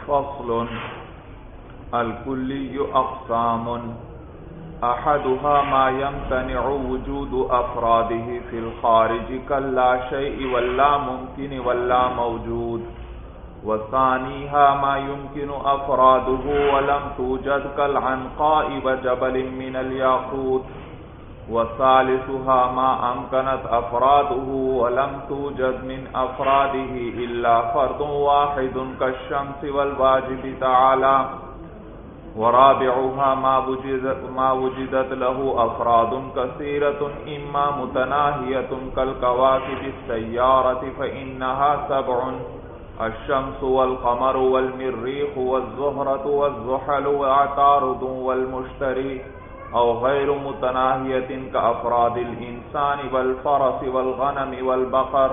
فصل الكلي أقسام أحدها ما يمتنع وجود أفراده في الخارج كاللا شيء واللا ممكن واللا موجود، وثانيها ما يمكن أفراده ولم توجد كالعنقاء وجبل من الياقوت، وثالثها ما أمكنت أفراده ولم توجد من أفراده إلا فرد واحد كالشمس والواجب تعالى، ورابعها ما وجدت له أفراد كثيرة إما متناهية كالكواكب السيارة فإنها سبع: الشمس والقمر والمريخ والزهرة والزحل وعطارد والمشتري، أو غير متناهية كأفراد الإنسان والفرس والغنم والبقر۔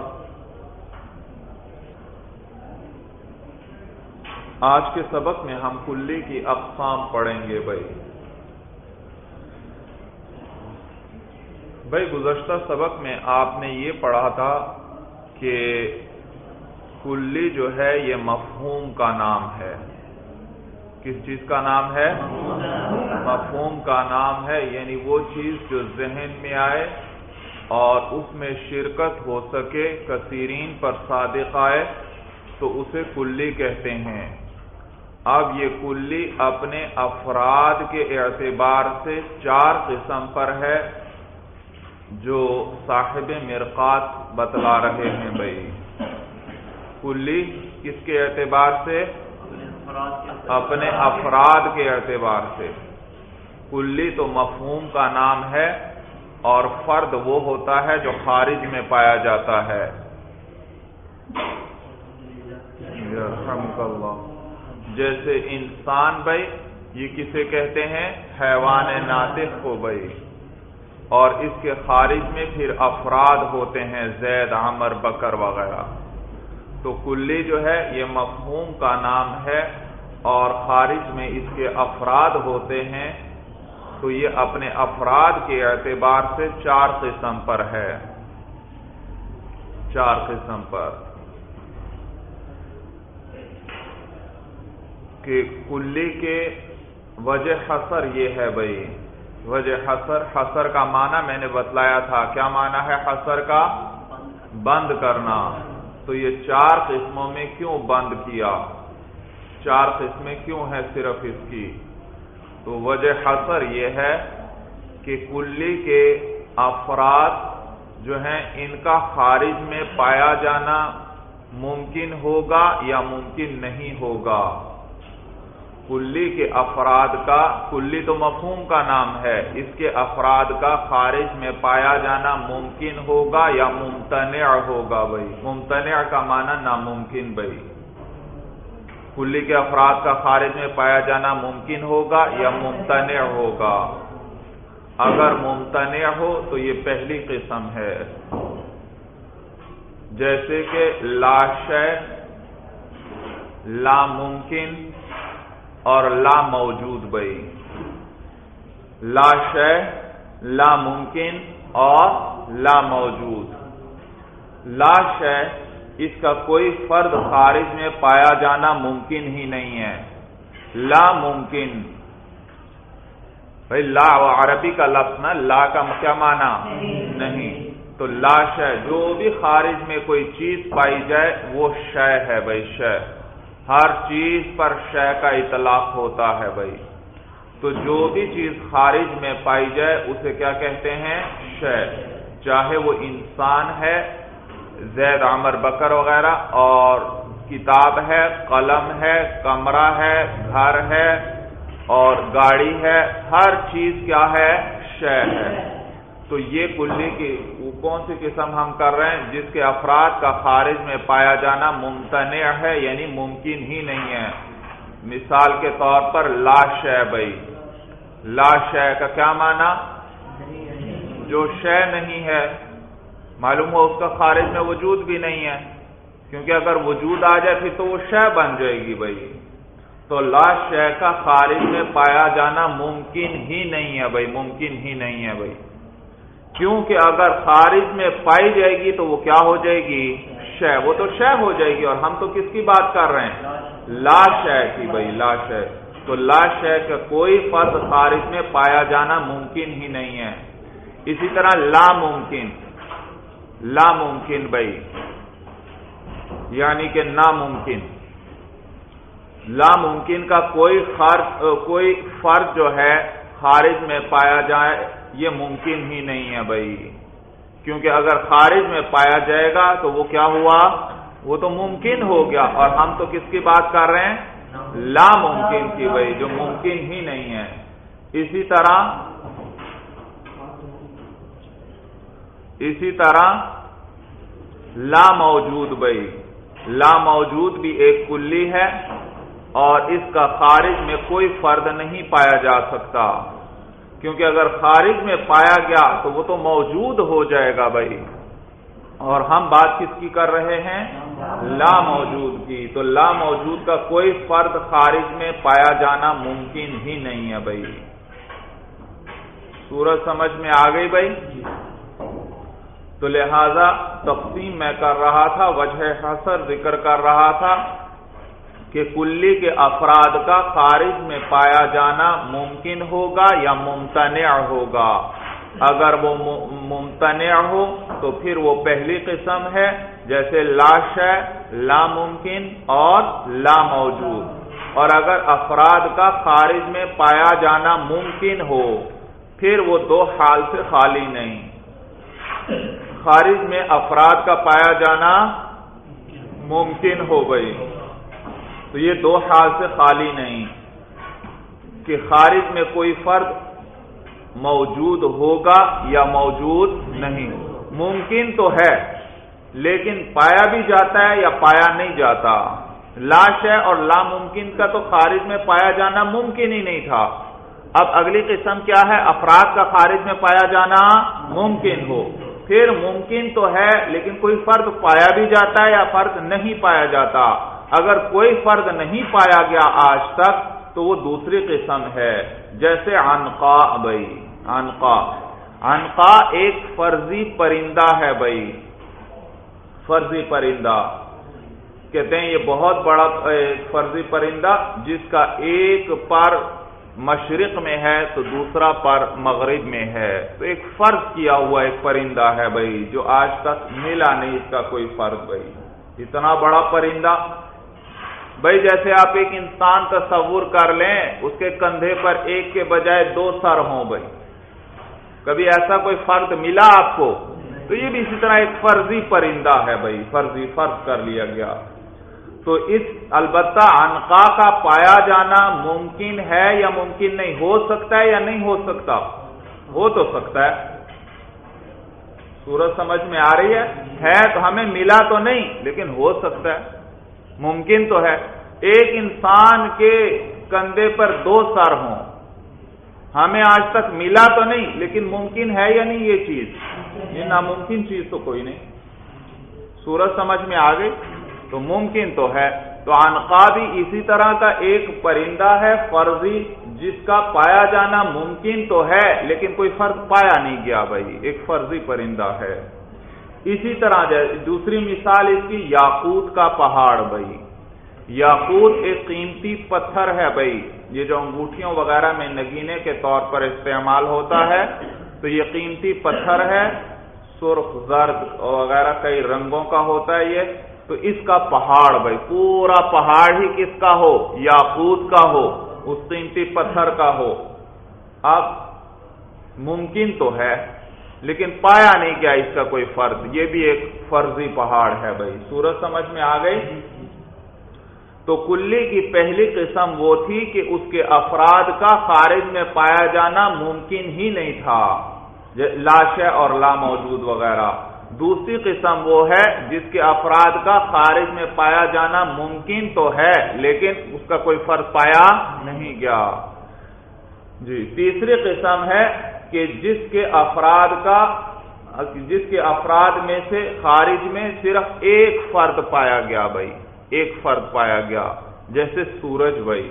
آج کے سبق میں ہم کلی کی اقسام پڑھیں گے۔ بھائی گزشتہ سبق میں آپ نے یہ پڑھا تھا کہ کلی جو ہے یہ مفہوم کا نام ہے۔ کس چیز کا نام ہے؟ مفہوم کا نام ہے، یعنی وہ چیز جو ذہن میں آئے اور اس میں شرکت ہو سکے، کثیرین پر صادق آئے تو اسے کلی کہتے ہیں۔ اب یہ کلی اپنے افراد کے اعتبار سے 4 قسم پر ہے جو صاحب مرقات بتلا رہے ہیں۔ بھائی کلی کس کے اعتبار سے؟ اپنے افراد کے اعتبار سے۔ کلی تو مفہوم کا نام ہے اور فرد وہ ہوتا ہے جو خارج میں پایا جاتا ہے۔ یرحمک اللہ۔ جیسے انسان بھائی یہ کسے کہتے ہیں؟ حیوان ناطق کو بھائی، اور اس کے خارج میں پھر افراد ہوتے ہیں، زید، عمر، بکر وغیرہ۔ تو کلی جو ہے یہ مفہوم کا نام ہے اور خارج میں اس کے افراد ہوتے ہیں، تو یہ اپنے افراد کے اعتبار سے 4 قسم پر ہے۔ 4 قسم پر کہ کلی کے وجہ حصر یہ ہے بھائی، وجہ حصر کا معنی میں نے بتلایا تھا۔ کیا معنی ہے حصر کا؟ بند کرنا۔ تو یہ 4 قسموں میں کیوں بند کیا؟ 4 قسمیں کیوں ہیں صرف اس کی؟ تو وجہ حصر یہ ہے کہ کلی کے افراد جو ہیں ان کا خارج میں پایا جانا ممکن ہوگا یا ممکن نہیں ہوگا۔ کلی کے افراد کا، کلی تو مفہوم کا نام ہے، اس کے افراد کا خارج میں پایا جانا ممکن ہوگا یا ممتنع ہوگا بھائی۔ ممتنع کا معنی ناممکن بھائی۔ کلی کے افراد کا خارج میں پایا جانا ممکن ہوگا یا ممتنع ہوگا۔ اگر ممتنع ہو تو یہ پہلی قسم ہے، جیسے کہ لا شے، لا ممکن اور لا موجود بھائی۔ لا شے، لا ممکن اور لا موجود۔ لا شے اس کا کوئی فرد خارج میں پایا جانا ممکن ہی نہیں ہے۔ لا ممکن بھائی، لا عربی کا لفظ نا، لا کا کیا معنی؟ نہیں۔ تو لا شے جو بھی خارج میں کوئی چیز پائی جائے وہ شے ہے بھائی، شے۔ ہر چیز پر شے کا اطلاق ہوتا ہے بھائی۔ تو جو بھی چیز خارج میں پائی جائے اسے کیا کہتے ہیں؟ شے۔ چاہے وہ انسان ہے، زید، عمر، بکر وغیرہ، اور کتاب ہے، قلم ہے، کمرہ ہے، گھر ہے اور گاڑی ہے، ہر چیز کیا ہے؟ شے ہے۔ تو یہ کلی کی کون سی قسم ہم کر رہے ہیں؟ جس کے افراد کا خارج میں پایا جانا ممتنع ہے، یعنی ممکن ہی نہیں ہے۔ مثال کے طور پر لا شے بھائی، لا شے کا کیا معنی؟ جو شے نہیں ہے، معلوم ہو اس کا خارج میں وجود بھی نہیں ہے، کیونکہ اگر وجود آ جائے پھر تو وہ شے بن جائے گی بھائی۔ تو لا شے کا خارج میں پایا جانا ممکن ہی نہیں ہے بھائی، ممکن ہی نہیں ہے بھائی، کیونکہ اگر خارج میں پائی جائے گی تو وہ کیا ہو جائے گی؟ شے، وہ تو شے ہو جائے گی، اور ہم تو کس کی بات کر رہے ہیں؟ لا شے کی بھائی، لا شے. تو لا شے کا کوئی فرد خارج میں پایا جانا ممکن ہی نہیں ہے. اسی طرح لا ممکن، لا ممکن بھائی یعنی کہ ناممکن. لا ممکن کا کوئی فرد جو ہے خارج میں پایا جائے یہ ممکن ہی نہیں ہے بھائی، کیونکہ اگر خارج میں پایا جائے گا تو وہ کیا ہوا؟ وہ تو ممکن ہو گیا، اور ہم تو کس کی بات کر رہے ہیں؟ لا ممکن کی بھائی، جو ممکن ہی نہیں ہے. اسی طرح لا موجود بھائی، لا موجود بھی ایک کلی ہے، اور اس کا خارج میں کوئی فرد نہیں پایا جا سکتا، کیونکہ اگر خارج میں پایا گیا تو وہ تو موجود ہو جائے گا بھائی، اور ہم بات کس کی کر رہے ہیں؟ لا موجود کی. تو لا موجود کا کوئی فرد خارج میں پایا جانا ممکن ہی نہیں ہے بھائی. سورج سمجھ میں آ گئی بھائی؟ تو لہذا تقسیم میں کر رہا تھا، وجہ حصر ذکر کر رہا تھا کہ کلی کے افراد کا خارج میں پایا جانا ممکن ہوگا یا ممتنع ہوگا. اگر وہ ممتنع ہو تو پھر وہ پہلی قسم ہے، جیسے لا شے، لا ممکن اور لا موجود. اور اگر افراد کا خارج میں پایا جانا ممکن ہو پھر وہ دو حال سے خالی نہیں. خارج میں افراد کا پایا جانا ممکن ہو گئی تو یہ دو حال سے خالی نہیں کہ خارج میں کوئی فرد موجود ہوگا یا موجود نہیں. ممکن تو ہے لیکن پایا بھی جاتا ہے یا پایا نہیں جاتا. لا شے اور لا ممکن کا تو خارج میں پایا جانا ممکن ہی نہیں تھا. اب اگلی قسم کیا ہے؟ افراد کا خارج میں پایا جانا ممکن ہو. پھر ممکن تو ہے لیکن کوئی فرد پایا بھی جاتا ہے یا فرد نہیں پایا جاتا. اگر کوئی فرد نہیں پایا گیا آج تک تو وہ دوسری قسم ہے، جیسے عنقا بھائی. عنقا ایک فرضی پرندہ ہے بھائی، فرضی پرندہ کہتے ہیں. یہ بہت بڑا فرضی پرندہ جس کا ایک پر مشرق میں ہے تو دوسرا پر مغرب میں ہے. تو ایک فرض کیا ہوا ایک پرندہ ہے بھائی، جو آج تک ملا نہیں اس کا کوئی فرض بھائی. اتنا بڑا پرندہ بھائی، جیسے آپ ایک انسان تصور کر لیں اس کے کندھے پر ایک کے بجائے دو سر ہوں بھائی. کبھی ایسا کوئی فرد ملا آپ کو؟ تو یہ بھی اسی طرح ایک فرضی پرندہ ہے بھائی، فرض کر لیا گیا. تو اس البتہ عنقا کا پایا جانا ممکن ہے یا ممکن نہیں؟ ہو سکتا ہے یا نہیں ہو سکتا؟ ہو تو سکتا ہے. سورج سمجھ میں آ رہی ہے تو ہمیں ملا تو نہیں لیکن ہو سکتا ہے، ممکن تو ہے. ایک انسان کے کندھے پر دو سر ہوں، ہمیں آج تک ملا تو نہیں لیکن ممکن ہے یا نہیں یہ چیز؟ یہ ناممکن چیز تو کوئی نہیں. سورج سمجھ میں آ گئی؟ تو ممکن تو ہے. تو عنقا بھی اسی طرح کا ایک پرندہ ہے فرضی، جس کا پایا جانا ممکن تو ہے لیکن کوئی فرد پایا نہیں گیا بھائی، ایک فرضی پرندہ ہے. اسی طرح دوسری مثال اس کی یاقوت کا پہاڑ بھائی. یاقوت ایک قیمتی پتھر ہے بھائی، یہ جو انگوٹھیوں وغیرہ میں نگینے کے طور پر استعمال ہوتا ہے. تو یہ قیمتی پتھر ہے، سرخ، زرد وغیرہ کئی رنگوں کا ہوتا ہے یہ. تو اس کا پہاڑ بھائی، پورا پہاڑ ہی کس کا ہو؟ یاقوت کا ہو، اس قیمتی پتھر کا ہو. اب ممکن تو ہے لیکن پایا نہیں گیا اس کا کوئی فرد، یہ بھی ایک فرضی پہاڑ ہے بھائی. سورج سمجھ میں آ گئی؟ تو کلی کی پہلی قسم وہ تھی کہ اس کے افراد کا خارج میں پایا جانا ممکن ہی نہیں تھا، لا شے اور لا موجود وغیرہ. دوسری قسم وہ ہے جس کے افراد کا خارج میں پایا جانا ممکن تو ہے لیکن اس کا کوئی فرد پایا نہیں گیا. جی تیسری قسم ہے کہ جس کے افراد میں سے خارج میں صرف ایک فرد پایا گیا بھائی، ایک فرد پایا گیا. جیسے سورج بھائی،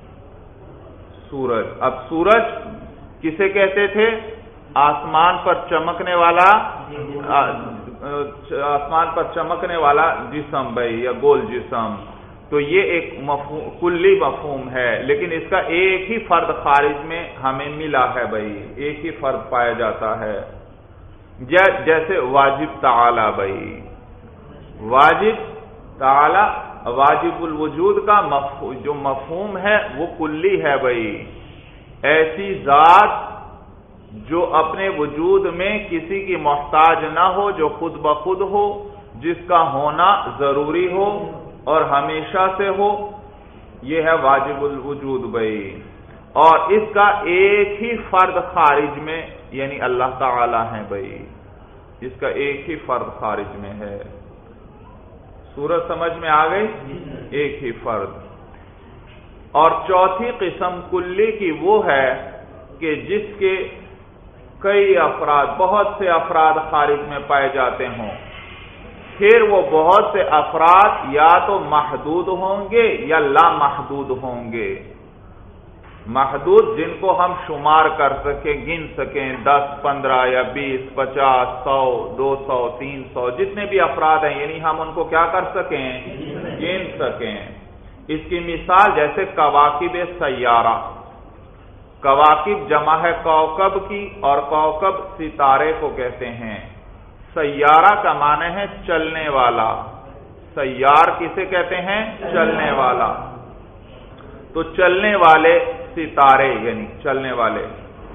سورج. اب سورج کسے کہتے تھے؟ آسمان پر چمکنے والا آسمان پر چمکنے والا جسم بھائی یا گول جسم، تو یہ ایک کلی مفہوم ہے، لیکن اس کا ایک ہی فرد خارج میں ہمیں ملا ہے بھائی، ایک ہی فرد پایا جاتا ہے، جیسے واجب تعالی بھائی، واجب تعالی واجب الوجود کا جو مفہوم ہے وہ کلی ہے بھائی، ایسی ذات جو اپنے وجود میں کسی کی محتاج نہ ہو، جو خود بخود ہو، جس کا ہونا ضروری ہو اور ہمیشہ سے ہو، یہ ہے واجب الوجود بھائی، اور اس کا ایک ہی فرد خارج میں یعنی اللہ تعالی ہے بھائی، اس کا ایک ہی فرد خارج میں ہے۔ سورت سمجھ میں آ گئی؟ ایک ہی فرد۔ اور چوتھی قسم کلی کی وہ ہے کہ جس کے کئی افراد، بہت سے افراد خارج میں پائے جاتے ہوں، پھر وہ بہت سے افراد یا تو محدود ہوں گے یا لامحدود ہوں گے۔ محدود جن کو ہم شمار کر سکیں، گن سکیں، 10 15 یا 20 50 100 200 300 جتنے بھی افراد ہیں، یعنی ہم ان کو کیا کر سکیں؟ گن سکیں۔ اس کی مثال جیسے کواکب سیارہ، کواکب جمع ہے کوکب کی، اور کوکب ستارے کو کہتے ہیں۔ سیارہ کا معنی ہے چلنے والا، سیار کسے کہتے ہیں؟ چلنے والا، تو چلنے والے ستارے یعنی چلنے والے۔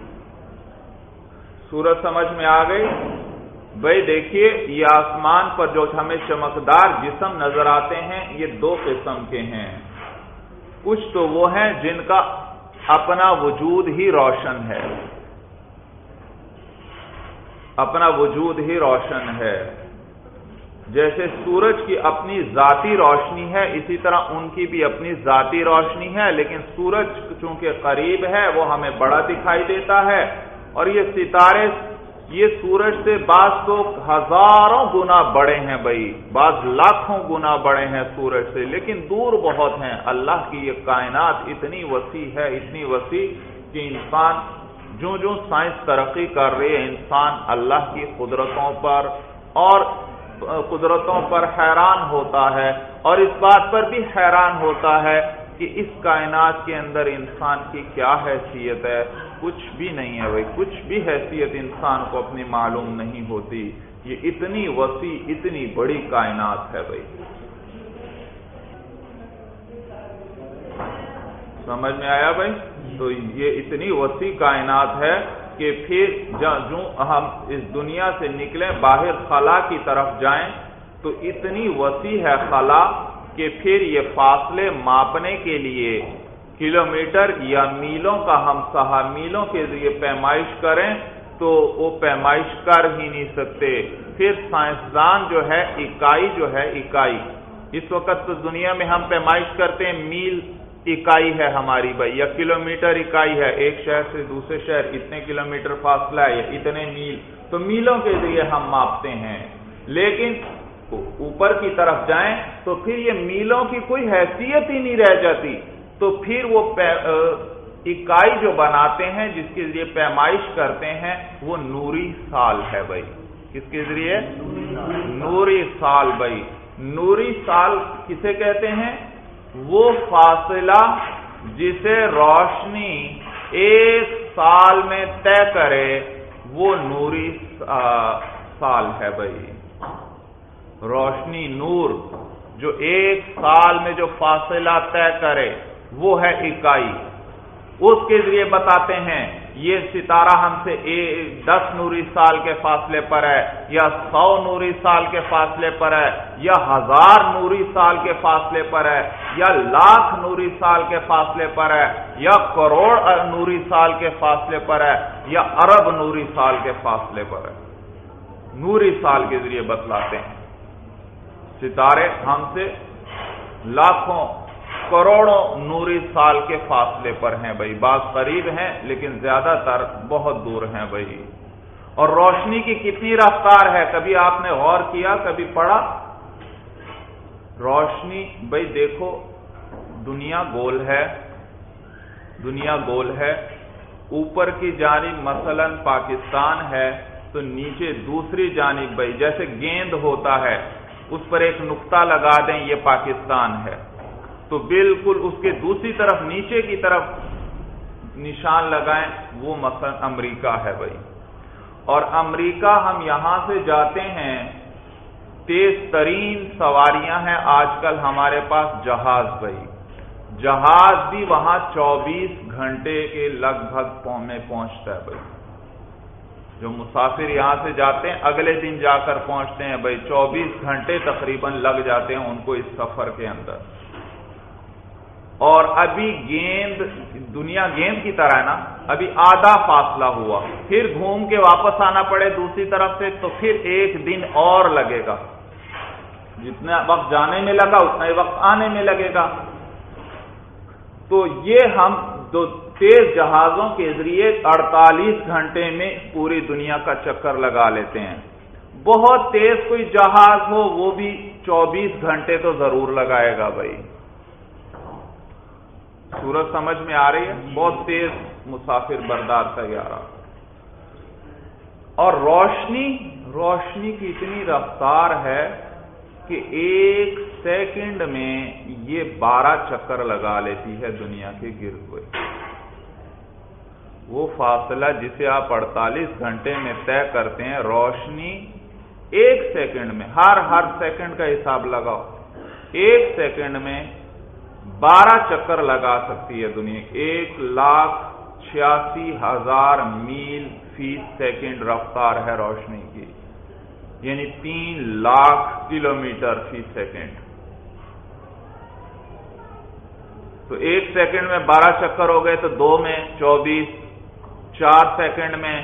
سورج سمجھ میں آ گئی بھائی؟ دیکھیے یہ آسمان پر جو ہمیں چمکدار جسم نظر آتے ہیں یہ دو قسم کے ہیں، کچھ تو وہ ہیں جن کا اپنا وجود ہی روشن ہے، اپنا وجود ہی روشن ہے، جیسے سورج کی اپنی ذاتی روشنی ہے اسی طرح ان کی بھی اپنی ذاتی روشنی ہے، لیکن سورج چونکہ قریب ہے وہ ہمیں بڑا دکھائی دیتا ہے، اور یہ ستارے یہ سورج سے بعض تو ہزاروں گنا بڑے ہیں بھائی، بعض لاکھوں گنا بڑے ہیں سورج سے، لیکن دور بہت ہیں۔ اللہ کی یہ کائنات اتنی وسیع ہے، اتنی وسیع کہ انسان جو سائنس ترقی کر رہی ہے، انسان اللہ کی قدرتوں پر حیران ہوتا ہے، اور اس بات پر بھی حیران ہوتا ہے کہ اس کائنات کے اندر انسان کی کیا حیثیت ہے۔ کچھ بھی نہیں ہے بھائی، کچھ بھی حیثیت انسان کو اپنی معلوم نہیں ہوتی، یہ اتنی وسیع اتنی بڑی کائنات ہے بھائی۔ سمجھ میں آیا بھائی؟ تو یہ اتنی وسیع کائنات ہے کہ پھر جو ہم اس دنیا سے نکلیں باہر خلا کی طرف جائیں تو اتنی وسیع ہے خلا کہ پھر یہ فاصلے ماپنے کے لیے کلومیٹر یا میلوں کا ہم میلوں کے ذریعے پیمائش کریں تو وہ پیمائش کر ہی نہیں سکتے۔ پھر سائنسدان جو ہے اکائی، اس وقت تو دنیا میں ہم پیمائش کرتے ہیں، میل اکائی ہے ہماری بھائی، یا کلومیٹر اکائی ہے، ایک شہر سے دوسرے شہر اتنے کلومیٹر فاصلہ ہے یا اتنے میل، تو میلوں کے ذریعے ہم ماپتے ہیں، لیکن اوپر کی طرف جائیں تو پھر یہ میلوں کی کوئی حیثیت ہی نہیں رہ جاتی، تو پھر وہ اکائی جو بناتے ہیں جس کے ذریعے پیمائش کرتے ہیں وہ نوری سال ہے بھائی۔ کس کے ذریعے؟ نوری سال بھائی۔ نوری سال کسے کہتے ہیں؟ وہ فاصلہ جسے روشنی ایک سال میں طے کرے وہ نوری سال ہے بھائی۔ روشنی نور جو ایک سال میں جو فاصلہ طے کرے وہ ہے اکائی، اس کے ذریعے بتاتے ہیں یہ ستارہ ہم سے 10 نوری سال کے فاصلے پر ہے، یا 100 نوری سال کے فاصلے پر ہے، یا 1000 نوری سال کے فاصلے پر ہے، یا لاکھ نوری سال کے فاصلے پر ہے، یا کروڑ نوری سال کے فاصلے پر ہے، یا ارب نوری سال کے فاصلے پر ہے۔ نوری سال کے ذریعے بتلاتے ہیں۔ ستارے ہم سے لاکھوں کروڑوں نوری سال کے فاصلے پر ہیں بھائی، بعض قریب ہیں لیکن زیادہ تر بہت دور ہیں بھائی۔ اور روشنی کی کتنی رفتار ہے، کبھی آپ نے غور کیا، کبھی پڑھا؟ روشنی بھائی دیکھو، دنیا گول ہے، اوپر کی جانب مثلا پاکستان ہے تو تو نیچے دوسری جانب بھائی جیسے گیند ہوتا ہے اس پر ایک نقطہ لگا دیں یہ پاکستان ہے، تو بالکل اس کے دوسری طرف نیچے کی طرف نشان لگائیں، وہ مثلا امریکہ ہے بھائی۔ اور امریکہ ہم یہاں سے جاتے ہیں، تیز ترین سواریاں ہیں آج کل ہمارے پاس جہاز بھائی، جہاز بھی وہاں 24 گھنٹے کے لگ بھگ میں پہنچتا ہے بھائی۔ جو مسافر یہاں سے جاتے ہیں اگلے دن جا کر پہنچتے ہیں بھائی، 24 گھنٹے تقریباً لگ جاتے ہیں ان کو اس سفر کے اندر۔ اور ابھی گیند، دنیا گیند کی طرح ہے نا، ابھی آدھا فاصلہ ہوا، پھر گھوم کے واپس آنا پڑے دوسری طرف سے تو پھر ایک دن اور لگے گا، جتنا وقت جانے میں لگا اتنا ہی وقت آنے میں لگے گا۔ تو یہ ہم دو تیز جہازوں کے ذریعے 48 گھنٹے میں پوری دنیا کا چکر لگا لیتے ہیں۔ بہت تیز کوئی جہاز ہو وہ بھی 24 گھنٹے تو ضرور لگائے گا بھائی۔ صورت سمجھ میں آ رہی ہے؟ بہت تیز مسافر بردار طیارہ۔ اور روشنی کی اتنی رفتار ہے کہ 1 سیکنڈ میں یہ 12 چکر لگا لیتی ہے دنیا کے گرد ہوئے۔ وہ فاصلہ جسے آپ 48 گھنٹے میں طے کرتے ہیں، روشنی 1 سیکنڈ میں، ہر سیکنڈ کا حساب لگاؤ، 1 سیکنڈ میں 12 چکر لگا سکتی ہے دنیا۔ 1,86,000 میل فی سیکنڈ رفتار ہے روشنی کی، یعنی 3 لاکھ کلومیٹر فی سیکنڈ۔ تو 1 سیکنڈ میں 12 چکر ہو گئے تو 2 میں 24، 4 سیکنڈ میں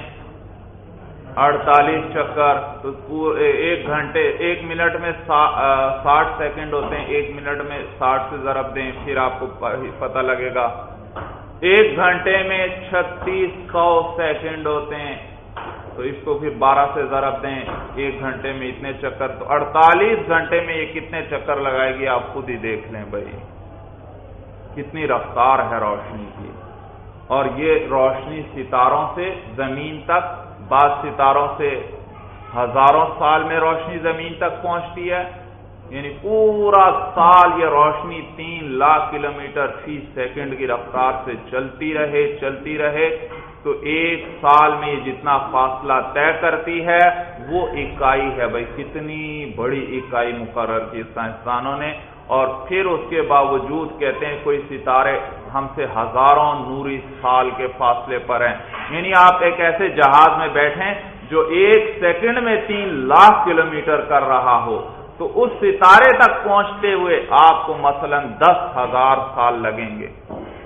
48 چکر، تو 1 منٹ میں 60 سیکنڈ ہوتے ہیں، 1 منٹ میں 60 سے ضرب دیں پھر آپ کو پتہ لگے گا۔ 1 گھنٹے میں 3600 سیکنڈ ہوتے ہیں، تو اس کو پھر 12 سے ضرب دیں، 1 گھنٹے میں اتنے چکر، تو 48 گھنٹے میں یہ کتنے چکر لگائے گی آپ خود ہی دیکھ لیں بھائی، کتنی رفتار ہے روشنی کی۔ اور یہ روشنی ستاروں سے زمین تک، بعض ستاروں سے ہزاروں سال میں روشنی زمین تک پہنچتی ہے، یعنی پورا سال یہ روشنی 3 لاکھ کلومیٹر فی سیکنڈ کی رفتار سے چلتی رہے تو 1 سال میں یہ جتنا فاصلہ طے کرتی ہے وہ اکائی ہے بھائی، کتنی بڑی اکائی مقرر کی سائنسدانوں نے۔ اور پھر اس کے باوجود کہتے ہیں کوئی ستارے ہم سے ہزاروں نوری سال کے فاصلے پر ہیں، یعنی آپ ایک ایسے جہاز میں بیٹھیں جو 1 سیکنڈ میں 3 لاکھ کلومیٹر کر رہا ہو، تو اس ستارے تک پہنچتے ہوئے آپ کو مثلا 10,000 سال لگیں گے۔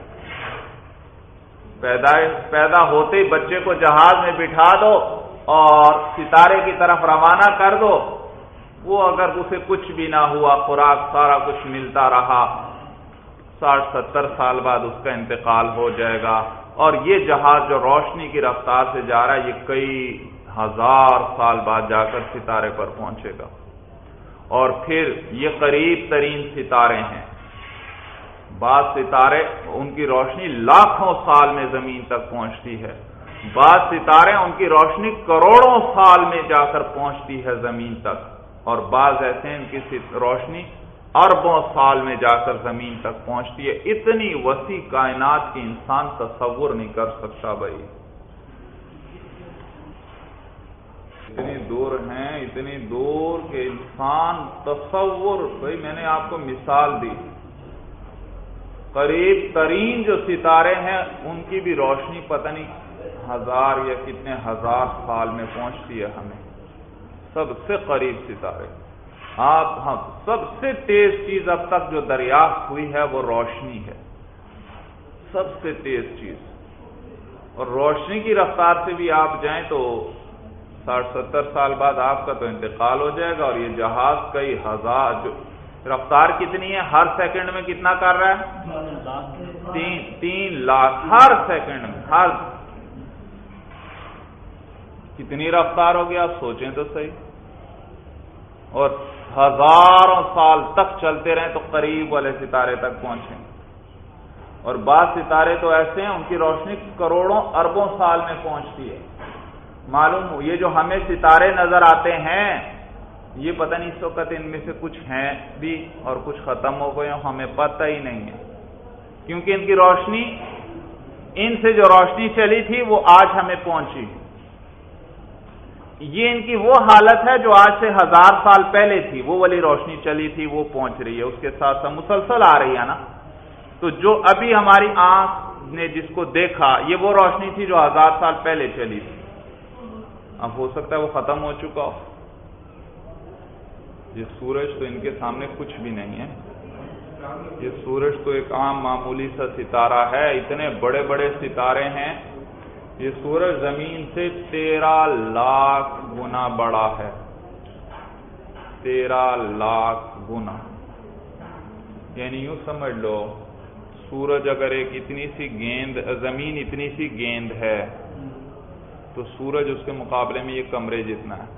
پیدا ہوتے ہی بچے کو جہاز میں بٹھا دو اور ستارے کی طرف روانہ کر دو، وہ اگر اسے کچھ بھی نہ ہوا، خوراک سارا کچھ ملتا رہا، 60-70 سال بعد اس کا انتقال ہو جائے گا۔ اور یہ جہاز جو روشنی کی رفتار سے جا رہا ہے یہ کئی ہزار سال بعد جا کر ستارے پر پہنچے گا۔ اور پھر یہ قریب ترین ستارے ہیں، بعض ستارے ان کی روشنی لاکھوں سال میں زمین تک پہنچتی ہے، بعض ستارے ان کی روشنی کروڑوں سال میں جا کر پہنچتی ہے زمین تک، اور بعض ایسے ہیں ان کی روشنی اربوں سال میں جا کر زمین تک پہنچتی ہے۔ اتنی وسیع کائنات کی انسان تصور نہیں کر سکتا بھائی، اتنی دور ہیں، اتنی دور کہ انسان تصور، بھائی میں نے آپ کو مثال دی، قریب ترین جو ستارے ہیں ان کی بھی روشنی پتہ نہیں 1000 یا کتنے ہزار سال میں پہنچتی ہے ہمیں، سب سے قریب ستارے۔ ہم سب سے تیز چیز اب تک جو دریافت ہوئی ہے وہ روشنی ہے، سب سے تیز چیز۔ اور روشنی کی رفتار سے بھی آپ جائیں تو 60-70 سال بعد آپ کا تو انتقال ہو جائے گا، اور یہ جہاز کئی ہزار، جو رفتار کتنی ہے، ہر سیکنڈ میں کتنا کر رہا ہے، 3 لاکھ ہر سیکنڈ میں، کتنی رفتار ہوگی آپ سوچیں تو صحیح۔ اور ہزاروں سال تک چلتے رہیں تو قریب والے ستارے تک پہنچیں، اور بعض ستارے تو ایسے ہیں ان کی روشنی کروڑوں اربوں سال میں پہنچتی ہے۔ معلوم یہ جو ہمیں ستارے نظر آتے ہیں یہ پتہ نہیں اس وقت ان میں سے کچھ ہیں بھی اور کچھ ختم ہو گئے ہمیں پتہ ہی نہیں ہے، کیونکہ ان کی روشنی، ان سے جو روشنی چلی تھی وہ آج ہمیں پہنچی۔ یہ ان کی وہ حالت ہے جو آج سے 1000 سال پہلے تھی، وہ والی روشنی چلی تھی وہ پہنچ رہی ہے، اس کے ساتھ ساتھ مسلسل آ رہی ہے نا۔ تو جو ابھی ہماری آنکھ نے جس کو دیکھا یہ وہ روشنی تھی جو 1000 سال پہلے چلی تھی، اب ہو سکتا ہے وہ ختم ہو چکا ہو۔ یہ سورج تو ان کے سامنے کچھ بھی نہیں ہے، یہ سورج تو ایک عام معمولی سا ستارہ ہے، اتنے بڑے بڑے ستارے ہیں، یہ سورج زمین سے 13 لاکھ گنا بڑا ہے، 13 لاکھ گنا، یعنی یوں سمجھ لو سورج اگر ایک اتنی سی گیند، زمین اتنی سی گیند ہے تو سورج اس کے مقابلے میں یہ کمرے جتنا ہے،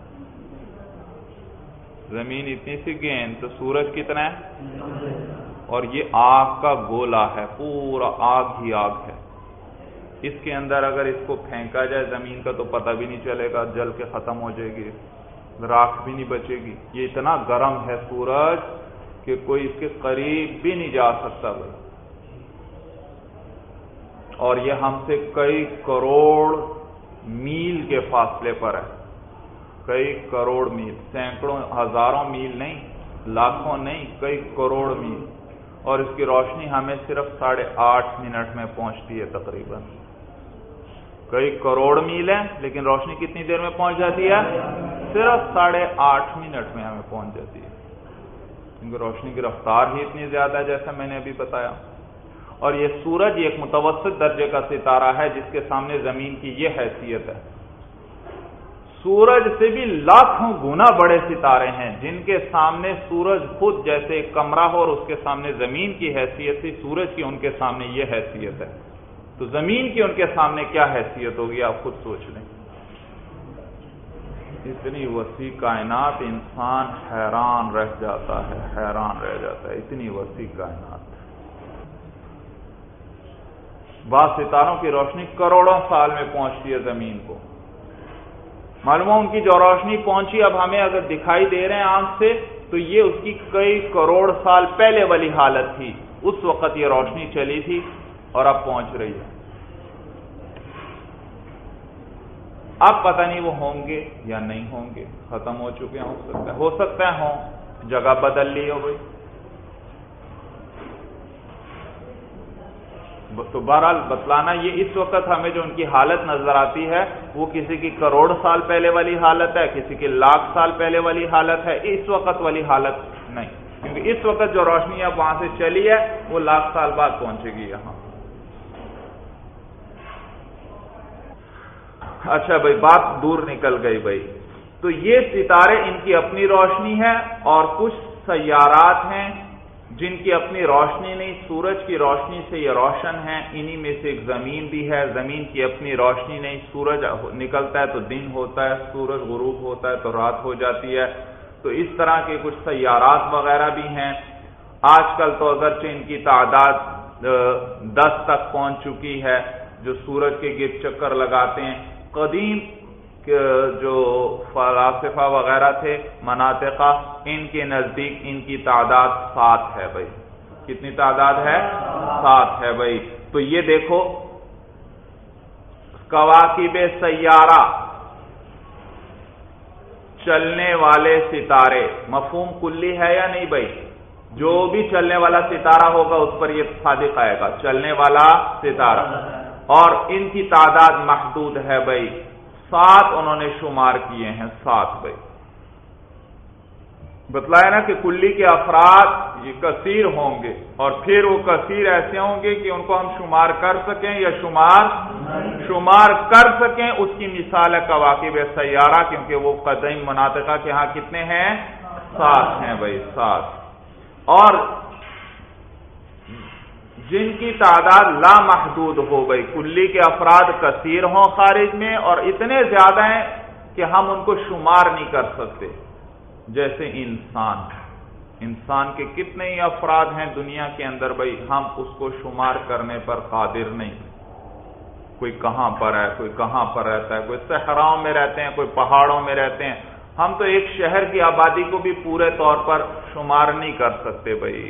زمین اتنی سی گیند تو سورج کتنا ہے، اور یہ آگ کا گولا ہے، پورا آگ ہی آگ ہے، اس کے اندر اگر اس کو پھینکا جائے زمین کا تو پتہ بھی نہیں چلے گا، جل کے ختم ہو جائے گی، راکھ بھی نہیں بچے گی، یہ اتنا گرم ہے سورج کہ کوئی اس کے قریب بھی نہیں جا سکتا بھائی، اور یہ ہم سے کئی کروڑ میل کے فاصلے پر ہے، کئی کروڑ میل، سینکڑوں ہزاروں میل نہیں، لاکھوں نہیں، کئی کروڑ میل، اور اس کی روشنی ہمیں صرف 8.5 منٹ میں پہنچتی ہے تقریباً، کئی کروڑ میل ہے لیکن روشنی کتنی دیر میں پہنچ جاتی ہے، صرف 8.5 منٹ میں ہمیں پہنچ جاتی ہے، کیونکہ روشنی کی رفتار ہی اتنی زیادہ ہے جیسا میں نے ابھی بتایا۔ اور یہ سورج ایک متوسط درجے کا ستارہ ہے جس کے سامنے زمین کی یہ حیثیت ہے، سورج سے بھی لاکھوں گنا بڑے ستارے ہیں جن کے سامنے سورج خود جیسے ایک کمرہ ہو اور اس کے سامنے زمین کی حیثیت تھی، سورج کی ان کے سامنے یہ حیثیت ہے، تو زمین کی ان کے سامنے کیا حیثیت ہوگی آپ خود سوچ لیں۔ اتنی وسیع کائنات، انسان حیران رہ جاتا ہے، حیران رہ جاتا ہے، اتنی وسیع کائنات، بعض ستاروں کی روشنی کروڑوں سال میں پہنچتی ہے زمین کو، معلوم ان کی جو روشنی پہنچی اب ہمیں اگر دکھائی دے رہے ہیں آنکھ سے تو یہ اس کی کئی کروڑ سال پہلے والی حالت تھی، اس وقت یہ روشنی چلی تھی اور اب پہنچ رہی ہے، اب پتہ نہیں وہ ہوں گے یا نہیں ہوں گے، ختم ہو چکے ہیں، ہو سکتا ہے ہوں، جگہ بدل لی ہو گئی، تو بہرحال بتلانا یہ اس وقت ہمیں جو ان کی حالت نظر آتی ہے وہ کسی کی کروڑ سال پہلے والی حالت ہے، کسی کی لاکھ سال پہلے والی حالت ہے، اس وقت والی حالت نہیں، کیونکہ اس وقت جو روشنی اب وہاں سے چلی ہے وہ لاکھ سال بعد پہنچے گی یہاں۔ اچھا بھائی، بات دور نکل گئی بھائی، تو یہ ستارے ان کی اپنی روشنی ہے اور کچھ سیارات ہیں جن کی اپنی روشنی نہیں، سورج کی روشنی سے یہ روشن ہیں، انہی میں سے ایک زمین بھی ہے، زمین کی اپنی روشنی نہیں، سورج نکلتا ہے تو دن ہوتا ہے، سورج غروب ہوتا ہے تو رات ہو جاتی ہے، تو اس طرح کے کچھ سیارات وغیرہ بھی ہیں، آج کل تو اگرچہ ان کی تعداد 10 تک پہنچ چکی ہے جو سورج کے گرد چکر لگاتے ہیں، قدیم جو فلاسفہ وغیرہ تھے مناطقہ، ان کے نزدیک ان کی تعداد 7 ہے بھائی، کتنی تعداد ہے؟ 7 ہے بھائی، تو یہ دیکھو کواکب سیارہ، چلنے والے ستارے، مفہوم کلی ہے یا نہیں بھائی؟ جو بھی چلنے والا ستارہ ہوگا اس پر یہ صادق آئے گا، چلنے والا ستارہ، اور ان کی تعداد محدود ہے بھائی، 7 انہوں نے شمار کیے ہیں، 7 بھائی، بتلایا نا کہ کلی کے افراد یہ کثیر ہوں گے، اور پھر وہ کثیر ایسے ہوں گے کہ ان کو ہم شمار کر سکیں یا شمار کر سکیں، اس کی مثال ہے کواکب سیارہ، کیونکہ وہ قدیم مناطقہ کے ہاں کتنے ہیں؟ 7 ہیں بھائی، 7، اور جن کی تعداد لامحدود ہو گئی، کلی کے افراد کثیر ہوں خارج میں اور اتنے زیادہ ہیں کہ ہم ان کو شمار نہیں کر سکتے، جیسے انسان کے کتنے ہی افراد ہیں دنیا کے اندر بھائی، ہم اس کو شمار کرنے پر قادر نہیں، کوئی کہاں پر ہے، کوئی کہاں پر رہتا ہے، کوئی صحراؤں میں رہتے ہیں، کوئی پہاڑوں میں رہتے ہیں. ہم تو ایک شہر کی آبادی کو بھی پورے طور پر شمار نہیں کر سکتے بھائی.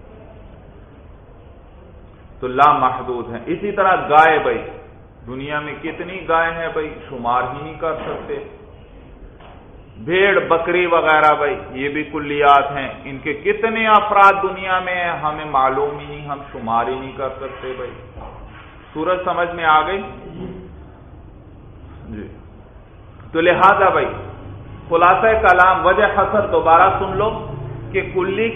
تو لا محدود ہیں. اسی طرح گائے بھائی، دنیا میں کتنی گائے ہیں بھائی، شمار ہی نہیں کر سکتے. بھیڑ بکری وغیرہ بھائی، یہ بھی کلیات ہیں، ان کے کتنے افراد دنیا میں ہیں ہمیں معلوم ہی نہیں، ہم شمار ہی نہیں کر سکتے بھائی. سورج سمجھ میں آ گئی جی. تو لہذا بھائی خلاصہ کلام وجہ حسر دوبارہ سن لو کہ کلی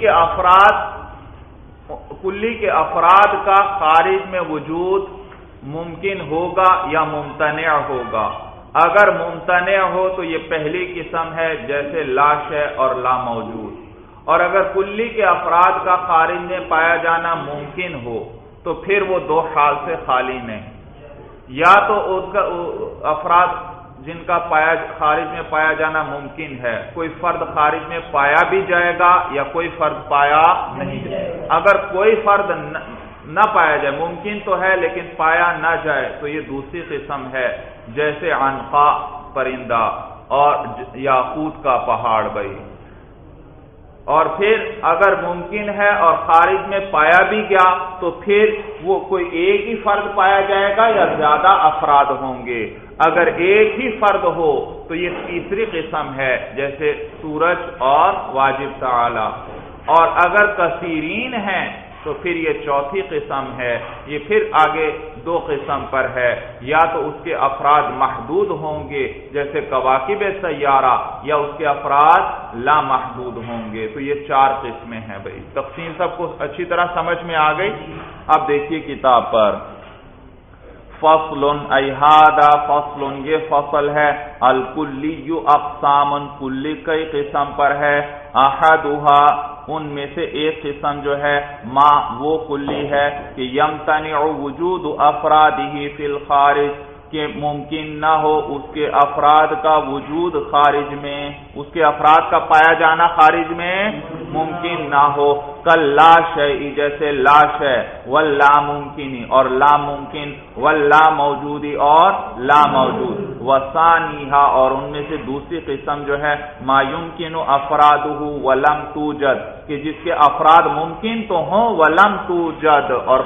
کے افراد کا خارج میں وجود ممکن ہوگا یا ممتنع ہوگا. اگر ممتنع ہو تو یہ پہلی قسم ہے جیسے لا شے اور لا موجود. اور اگر کلی کے افراد کا خارج میں پایا جانا ممکن ہو تو پھر وہ دو حال سے خالی نہیں. یا تو اس کا افراد جن کا خارج میں پایا جانا ممکن ہے، کوئی فرد خارج میں پایا بھی جائے گا یا کوئی فرد پایا نہیں جائے گا. اگر کوئی فرد نہ پایا جائے، ممکن تو ہے لیکن پایا نہ جائے، تو یہ دوسری قسم ہے جیسے عنقا پرندہ اور یاقوت کا پہاڑ بھائی. اور پھر اگر ممکن ہے اور خارج میں پایا بھی گیا تو پھر وہ کوئی ایک ہی فرد پایا جائے گا یا زیادہ افراد ہوں گے. اگر ایک ہی فرد ہو تو یہ تیسری قسم ہے جیسے سورج اور واجب تعالی. اور اگر کثیرین ہیں تو پھر یہ چوتھی قسم ہے. یہ پھر آگے دو قسم پر ہے، یا تو اس کے افراد محدود ہوں گے جیسے کواکب سیارہ، یا اس کے افراد لا محدود ہوں گے. تو یہ چار قسمیں ہیں بھائی. تقسیم سب کو اچھی طرح سمجھ میں آ گئی. اب دیکھیے کتاب پر فصل ایہادا فصل، یہ فصل ہے الکلی اقسام، کلی کئی قسم پر ہے. احدھا، ان میں سے ایک قسم جو ہے ما وہ کلی ہے کہ یمتنع وجود افرادہ فی الخارج، کہ ممکن نہ ہو اس کے افراد کا وجود خارج میں، اس کے افراد کا پایا جانا خارج میں ممکن نہ ہو. کل لا شیء، جیسے لا شیء، واللا ممکنی اور لا ممکن، واللا موجودی اور لا موجود. وثانیہا، اور ان میں سے دوسری قسم جو ہے ما یمکن افرادہ ولم توجد، کہ جس کے افراد ممکن تو ہوں ولم توجد، اور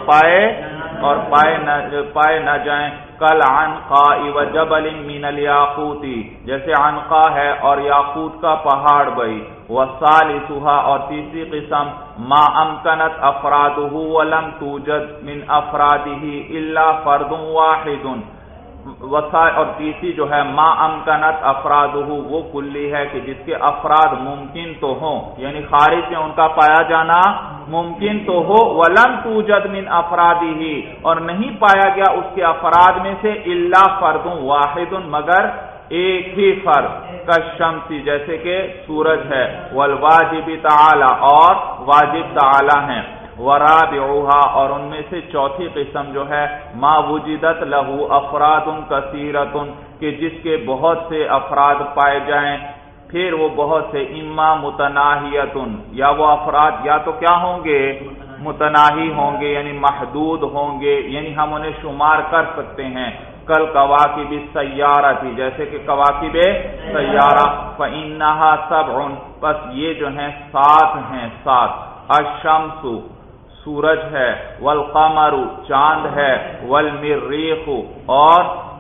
پائے نہ جائیں. کل عنقاء وجبل من الیاقوتی، جیسے عنقا ہے اور یاقوت کا پہاڑ بھائی. وثالثھا، اور تیسری قسم ما امکنت افرادہ ولم توجد من افرادہ الا فرد واحد. اور تیسری جو ہے ما امکنت افرادہ، وہ کلی ہے کہ جس کے افراد ممکن تو ہوں، یعنی خارج میں ان کا پایا جانا ممکن تو ہو، ولم توجد من افرادہ، اور نہیں پایا گیا اس کے افراد میں سے الا فرد واحد، مگر ایک ہی فرد. کالشمسی، جیسے کہ سورج ہے. والواجب تعالی، اور واجب تعالی ہیں. ورابعها، اور ان میں سے چوتھی قسم جو ہے ما وجدت لہ افراد کثیرۃ، کہ جس کے بہت سے افراد پائے جائیں. پھر وہ بہت سے اما متناہیۃ، یا وہ افراد یا تو کیا ہوں گے متناہی ہوں گے یعنی محدود ہوں گے، یعنی ہم انہیں شمار کر سکتے ہیں. کل کواکب السیارہ تھی، جیسے کہ کواکب سیارہ. فإنہا سبع، بس یہ جو ہیں 7 ہیں 7. الشمس، سورج ہے. والقمر، چاند ہے. والمریخ، اور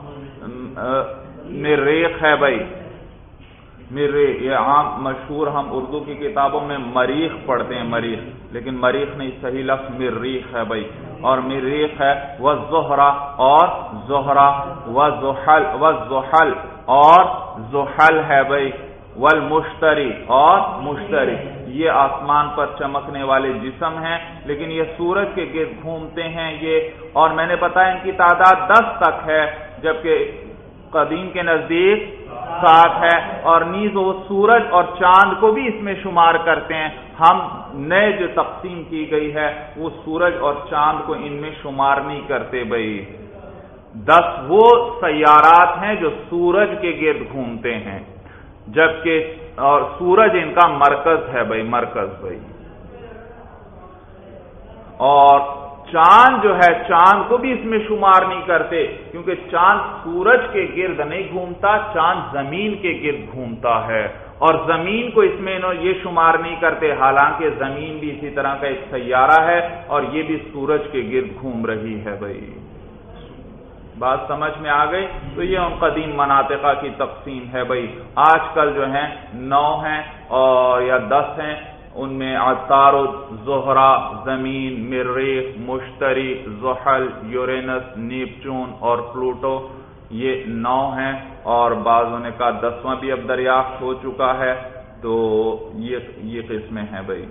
مریخ ہے بھائی. مریخ یہ عام مشہور، ہم اردو کی کتابوں میں مریخ پڑھتے ہیں، مریخ، لیکن مریخ نہیں، صحیح لفظ مریخ ہے بھائی. اور مریخ ہے. والزہرہ، اور زہرہ. والزحل، اور زحل ہے بھائی. والمشتری، اور مشتری. یہ آسمان پر چمکنے والے جسم ہیں، لیکن یہ سورج کے گرد گھومتے ہیں یہ. اور میں نے بتایا ان کی تعداد 10 تک ہے، جبکہ قدیم کے نزدیک 7 ہے. اور نیز وہ سورج اور چاند کو بھی اس میں شمار کرتے ہیں. ہم نئے جو تقسیم کی گئی ہے وہ سورج اور چاند کو ان میں شمار نہیں کرتے بھائی. 10 وہ سیارات ہیں جو سورج کے گرد گھومتے ہیں، جبکہ اور سورج ان کا مرکز ہے بھائی، مرکز بھائی. اور چاند جو ہے چاند کو بھی اس میں شمار نہیں کرتے، کیونکہ چاند سورج کے گرد نہیں گھومتا، چاند زمین کے گرد گھومتا ہے، اور زمین کو اس میں یہ شمار نہیں کرتے، حالانکہ زمین بھی اسی طرح کا ایک سیارہ ہے اور یہ بھی سورج کے گرد گھوم رہی ہے۔ بھائی بات سمجھ میں آ گئی؟ تو یہ ان قدیم مناطقہ کی تقسیم ہے۔ بھائی آج کل جو ہیں 9 ہیں اور یا 10 ہیں، ان میں عطارد، زہرہ، زمین، مریخ، مشتری، زحل، یورینس، نیپچون اور پلوٹو، یہ 9 ہیں، اور بعضوں نے کہا 10واں بھی اب دریافت ہو چکا ہے۔ تو یہ قسمیں ہیں بھائی۔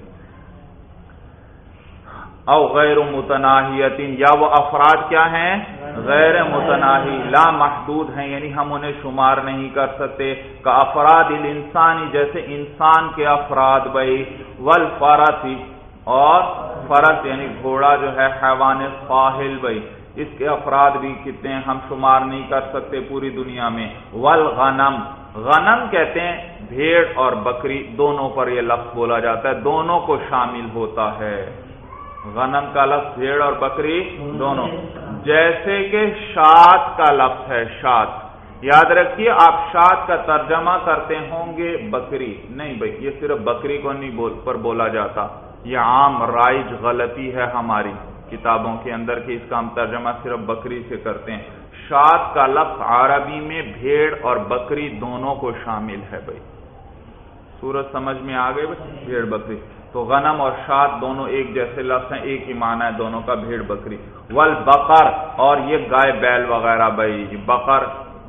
او غیر متناہیت، یا وہ افراد کیا ہیں؟ غیر متناہی، لا محدود ہیں، یعنی ہم انہیں شمار نہیں کر سکتے۔ کا افراد الانسانی، جیسے انسان کے افراد بھائی، والفرس، اور فرس یعنی گھوڑا جو ہے حیوان فاحل بھائی، اس کے افراد بھی کتنے ہیں ہم شمار نہیں کر سکتے پوری دنیا میں۔ والغنم، غنم کہتے ہیں بھیڑ اور بکری، دونوں پر یہ لفظ بولا جاتا ہے، دونوں کو شامل ہوتا ہے۔ غنم کا لفظ بھیڑ اور بکری دونوں، جیسے کہ شات کا لفظ ہے، شات، یاد رکھیے آپ شات کا ترجمہ کرتے ہوں گے بکری، نہیں بھائی یہ صرف بکری کو نہیں پر بولا جاتا، یہ عام رائج غلطی ہے ہماری کتابوں کے اندر کہ اس کا ہم ترجمہ صرف بکری سے کرتے ہیں۔ شات کا لفظ عربی میں بھیڑ اور بکری دونوں کو شامل ہے بھائی، سورج سمجھ میں آ گئے بھائی، بھیڑ بکری، تو غنم اور شات دونوں ایک جیسے لفظ ہیں، ایک ہی معنی ہے دونوں کا، بھیڑ بکری۔ والبقر، اور یہ گائے بیل وغیرہ بھائی، بقر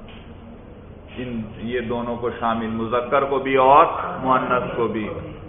یہ دونوں کو شامل، مذکر کو بھی اور مؤنث کو بھی۔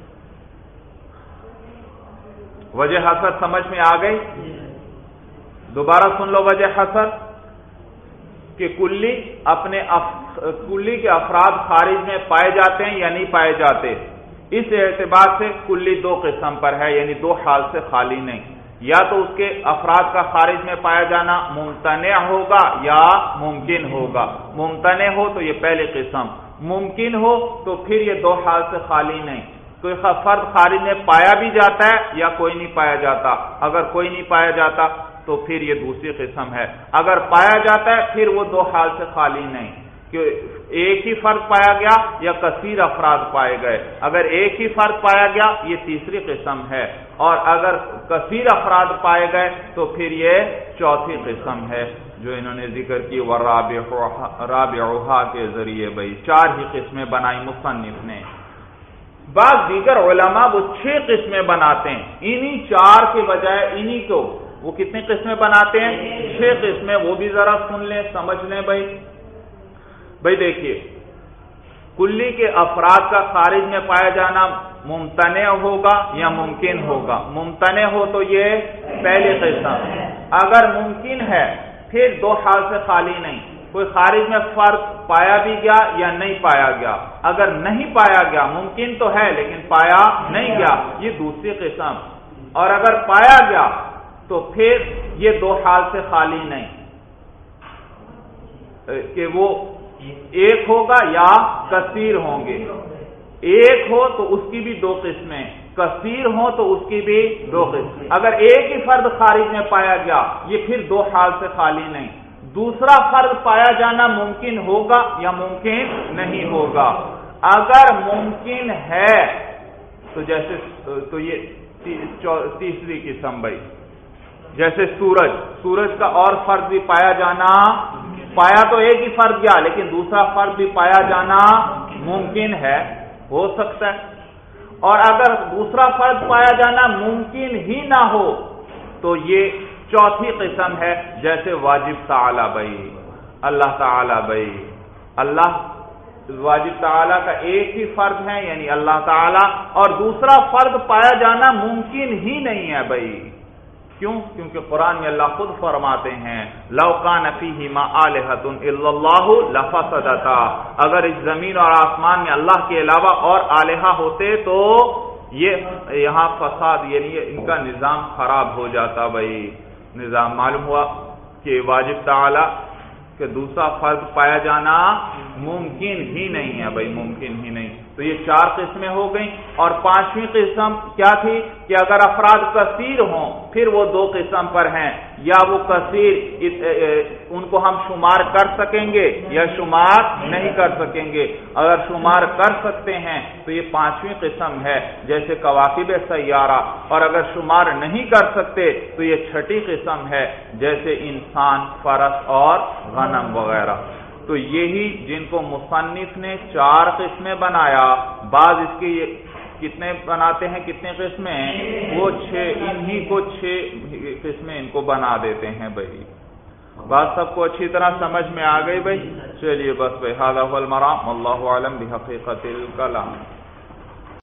وجہ حسر سمجھ میں آ گئی؟ دوبارہ سن لو وجہ حسر کہ کلی کے افراد خارج میں پائے جاتے ہیں یا نہیں پائے جاتے، اس اعتبار سے کلی 2 قسم پر ہے، یعنی 2 حال سے خالی نہیں، یا تو اس کے افراد کا خارج میں پایا جانا ممتنع ہوگا یا ممکن ہوگا۔ ممتنع ہو تو یہ پہلی قسم، ممکن ہو تو پھر یہ 2 حال سے خالی نہیں، کوئی فرد خارج میں پایا بھی جاتا ہے یا کوئی نہیں پایا جاتا، اگر کوئی نہیں پایا جاتا تو پھر یہ دوسری قسم ہے، اگر پایا جاتا ہے پھر وہ 2 حال سے خالی نہیں، کہ ایک ہی فرد پایا گیا یا کثیر افراد پائے گئے، اگر ایک ہی فرد پایا گیا یہ تیسری قسم ہے، اور اگر کثیر افراد پائے گئے تو پھر یہ چوتھی قسم ہے جو انہوں نے ذکر کی رابعہا کے ذریعے بھائی 4 ہی قسمیں بنائی مصنف نے۔ بعض دیگر علماء وہ 6 قسمیں بناتے ہیں، انہی 4 کے بجائے انہی کو وہ کتنی قسمیں بناتے ہیں؟ 6 قسمیں، وہ بھی ذرا سن لیں سمجھ لیں بھائی۔ دیکھیے کلی کے افراد کا خارج میں پایا جانا ممتنع ہوگا یا ممکن ہوگا، ممتنع ہو تو یہ پہلی قسم، اگر ممکن ہے پھر 2 حال سے خالی نہیں، کوئی خارج میں فرد پایا بھی گیا یا نہیں پایا گیا، اگر نہیں پایا گیا ممکن تو ہے لیکن پایا نہیں گیا یہ دوسری قسم، اور اگر پایا گیا تو پھر یہ 2 حال سے خالی نہیں کہ وہ ایک ہوگا یا کثیر ہوں گے، ایک ہو تو اس کی بھی 2 قسمیں، کثیر ہو تو اس کی بھی 2 قسمیں، اگر ایک ہی فرد خارج میں پایا گیا یہ پھر 2 حال سے خالی نہیں، دوسرا فرد پایا جانا ممکن ہوگا یا ممکن نہیں ہوگا، اگر ممکن ہے تو جیسے تو یہ تیسری قسم بھائی، جیسے سورج کا اور فرد بھی پایا جانا، پایا تو ایک ہی فرد گیا لیکن دوسرا فرد بھی پایا جانا ممکن ہے، ہو سکتا ہے، اور اگر دوسرا فرد پایا جانا ممکن ہی نہ ہو تو یہ چوتھی قسم ہے، جیسے واجب تعالی بھائی، اللہ تعالی بھائی، اللہ واجب تعالی کا ایک ہی فرد ہے یعنی اللہ تعالی، اور دوسرا فرد پایا جانا ممکن ہی نہیں ہے بھائی، کیوں؟ کیونکہ قرآن میں اللہ خود فرماتے ہیں لو کان فیہما آلہۃ الا اللہ لفسدتا، اگر اس زمین اور آسمان میں اللہ کے علاوہ اور الہہ ہوتے تو یہ یہاں فساد یعنی ان کا نظام خراب ہو جاتا بھائی، نظام معلوم ہوا کہ واجب تعالی کہ دوسرا فرد پایا جانا ممکن ہی نہیں ہے بھائی، ممکن ہی نہیں، تو یہ 4 قسمیں ہو گئیں. اور 5ویں قسم کیا تھی کہ اگر افراد کثیر ہوں پھر وہ 2 قسم پر ہیں، یا وہ کثیر ان کو ہم شمار کر سکیں گے یا شمار نہیں کر سکیں گے. اگر شمار کر سکتے ہیں تو یہ 5ویں قسم ہے جیسے کواکب سیارہ، اور اگر شمار نہیں کر سکتے تو یہ 6ٹھی قسم ہے جیسے انسان، فرس اور غنم وغیرہ. تو یہی جن کو مصنف نے 4 قسمیں بنایا، بعض اس کی کتنے بناتے ہیں، کتنے قسمیں، وہ 6، انہی کو 6 قسمیں ان کو بنا دیتے ہیں. بھائی بات سب کو اچھی طرح سمجھ میں آ گئی. بھائی چلیے بس بھائی، ھذا ھو المرام، واللہ اعلم بحقیقت الکلام.